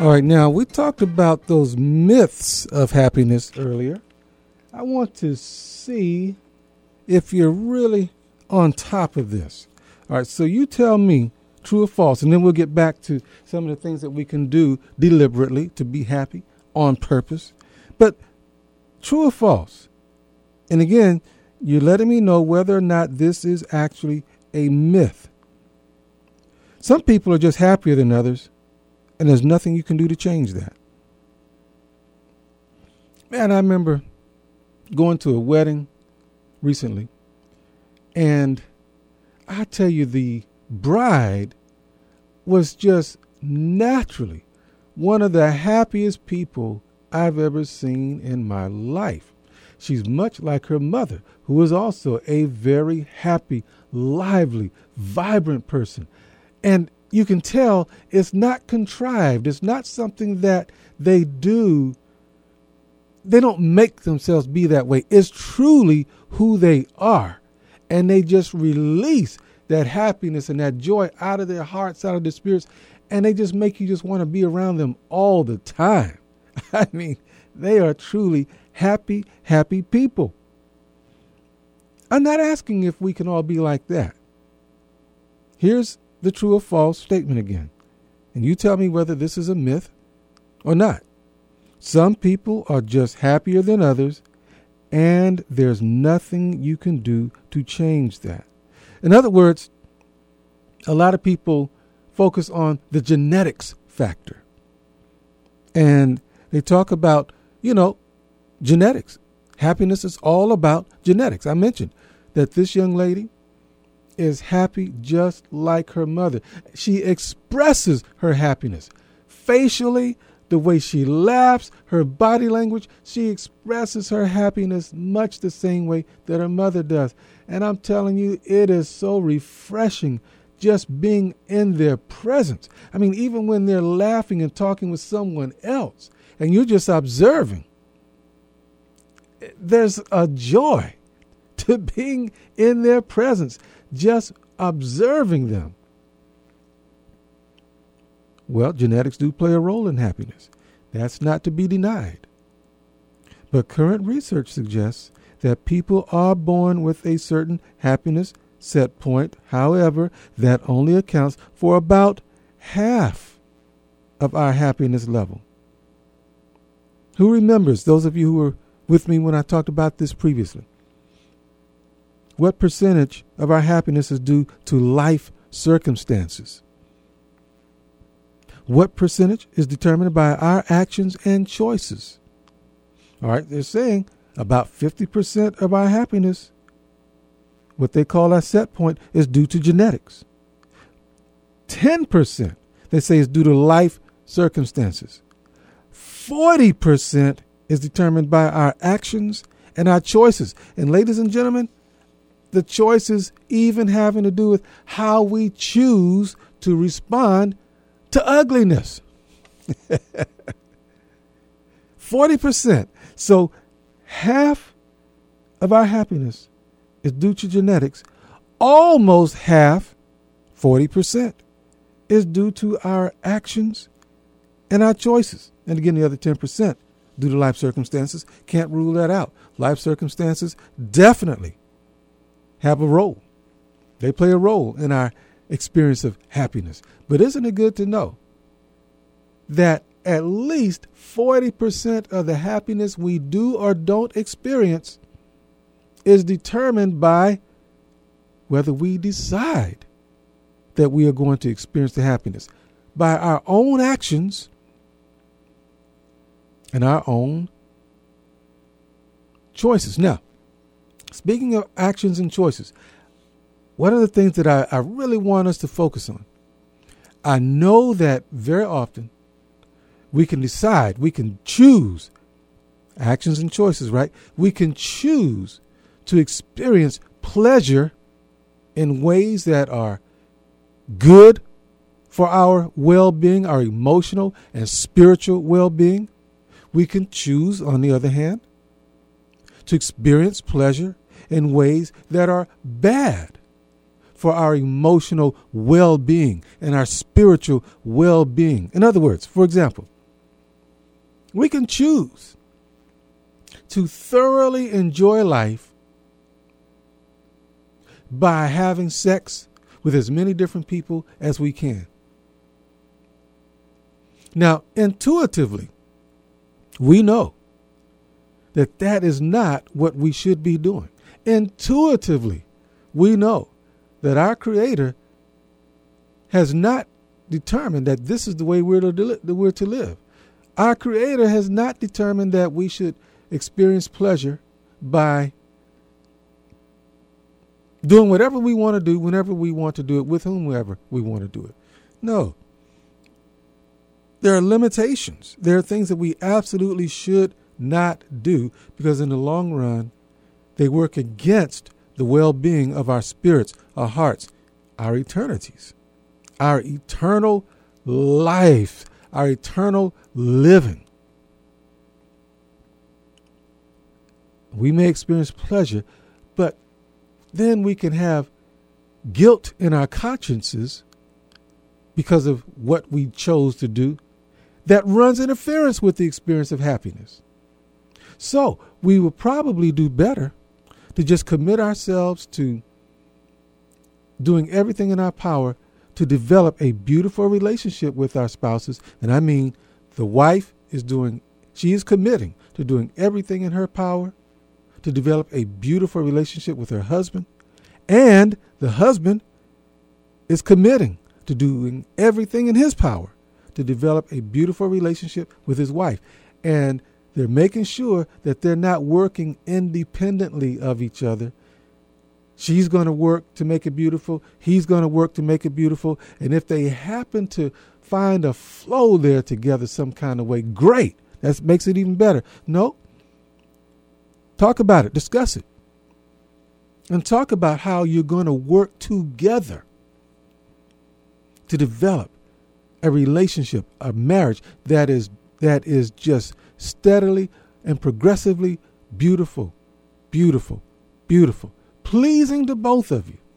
All right, now we talked about those myths of happiness earlier. I want to see if you're really on top of this. All right, so you tell me true or false, and then we'll get back to some of the things that we can do deliberately to be happy on purpose. But true or false? And again, you're letting me know whether or not this is actually a myth. Some people are just happier than others, and there's nothing you can do to change that. Man, I remember going to a wedding recently, and I tell you, the bride was just naturally one of the happiest people I've ever seen in my life. She's much like her mother, who was also a very happy, lively, vibrant person. And you can tell it's not contrived. It's not something that they do. They don't make themselves be that way. It's truly who they are. And they just release that happiness and that joy out of their hearts, out of their spirits. And they just make you just want to be around them all the time. I mean, they are truly happy, happy people. I'm not asking if we can all be like that. Here's the true or false statement again. And you tell me whether this is a myth or not. Some people are just happier than others, and there's nothing you can do to change that. In other words, a lot of people focus on the genetics factor. And they talk about, genetics. Happiness is all about genetics. I mentioned that this young lady is happy just like her mother. She expresses her happiness facially, the way she laughs, her body language. She expresses her happiness much the same way that her mother does. And I'm telling you, it is so refreshing just being in their presence. I mean, even when they're laughing and talking with someone else and you're just observing, there's a joy to being in their presence, just observing them. Well, genetics do play a role in happiness. That's not to be denied. But current research suggests that people are born with a certain happiness set point. However, that only accounts for about half of our happiness level. Who remembers, those of you who were with me when I talked about this previously, what percentage of our happiness is due to life circumstances? What percentage is determined by our actions and choices? All right, they're saying about 50% of our happiness, what they call our set point, is due to genetics. 10%, they say, is due to life circumstances. 40% is determined by our actions and our choices. And ladies and gentlemen, the choices even having to do with how we choose to respond to ugliness. 40%. So half of our happiness is due to genetics. Almost half, 40%, is due to our actions and our choices. And again, the other 10% due to life circumstances. Can't rule that out. Life circumstances definitely have a role. They play a role in our experience of happiness. But isn't it good to know that at least 40% of the happiness we do or don't experience is determined by whether we decide that we are going to experience the happiness by our own actions and our own choices. Now, speaking of actions and choices, one of the things that I really want us to focus on, I know that very often we can decide, we can choose actions and choices, right? We can choose to experience pleasure in ways that are good for our well-being, our emotional and spiritual well-being. We can choose, on the other hand, to experience pleasure in ways that are bad for our emotional well-being and our spiritual well-being. In other words, for example, We can choose to thoroughly enjoy life by having sex with as many different people as we can. Now, intuitively, we know that that is not what we should be doing. Intuitively, we know that our Creator has not determined that this is the way we're to live. Our Creator has not determined that we should experience pleasure by doing whatever we want to do, whenever we want to do it, with whomever we want to do it. No. There are limitations. There are things that we absolutely should not do because in the long run, they work against the well-being of our spirits, our hearts, our eternities, our eternal life, our eternal living. We may experience pleasure, but then we can have guilt in our consciences because of what we chose to do that runs interference with the experience of happiness. So we will probably do better to just commit ourselves to doing everything in our power to develop a beautiful relationship with our spouses. And I mean, the wife she is committing to doing everything in her power to develop a beautiful relationship with her husband. And the husband is committing to doing everything in his power to develop a beautiful relationship with his wife. And they're making sure that they're not working independently of each other. She's going to work to make it beautiful. He's going to work to make it beautiful. And if they happen to find a flow there together some kind of way, great. That makes it even better. No. Talk about it. Discuss it. And talk about how you're going to work together to develop a relationship, a marriage that is just steadily and progressively beautiful, beautiful, beautiful, pleasing to both of you.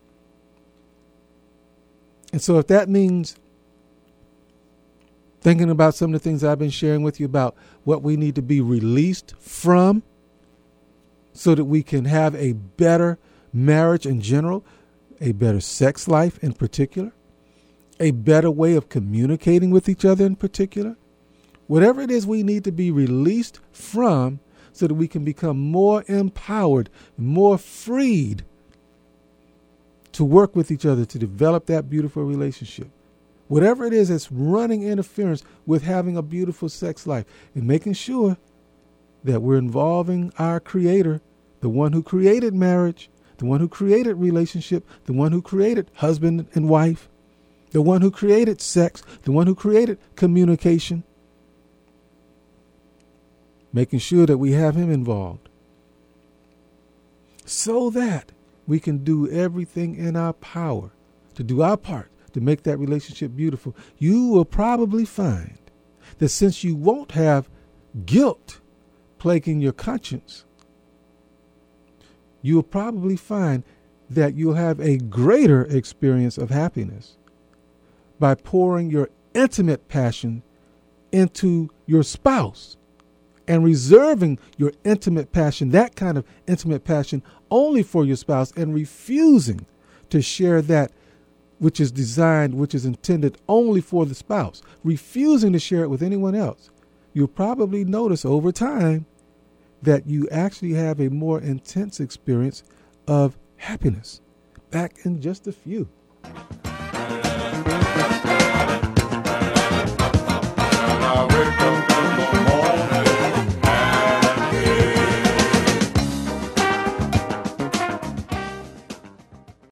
And so if that means thinking about some of the things I've been sharing with you about what we need to be released from so that we can have a better marriage in general, a better sex life in particular, a better way of communicating with each other in particular, whatever it is we need to be released from so that we can become more empowered, more freed to work with each other to develop that beautiful relationship. Whatever it is that's running interference with having a beautiful sex life and making sure that we're involving our Creator, the one who created marriage, the one who created relationship, the one who created husband and wife, the one who created sex, the one who created communication, making sure that we have him involved so that we can do everything in our power to do our part to make that relationship beautiful. You will probably find that since you won't have guilt plaguing your conscience, you will probably find that you'll have a greater experience of happiness by pouring your intimate passion into your spouse and reserving your intimate passion, that kind of intimate passion, only for your spouse and refusing to share that which is designed, which is intended only for the spouse, refusing to share it with anyone else. You'll probably notice over time that you actually have a more intense experience of happiness. Back in just a few.